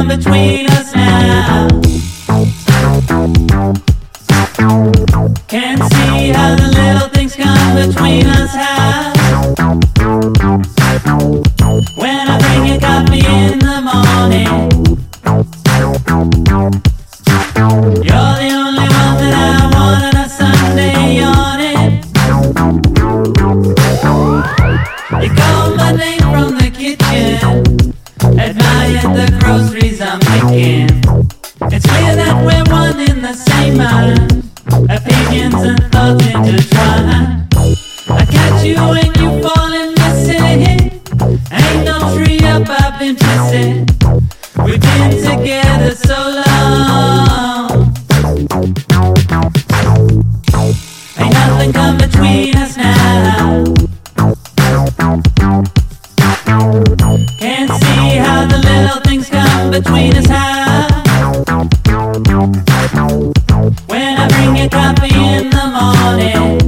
come between us now. Can't see how the little things come between us. How? When I bring you coffee in the morning, you're the only one that I want on a Sunday morning. You call my name from the kitchen, admire the groceries I'm making. It's clear that we're one in the same mind, opinions and thoughts intertwine. I catch you when you falling missing. Ain't no tree up I've been missing. We've been together so long. Ain't nothing come between us now. Can't see how the little things come between us. How? When I bring you coffee in the morning,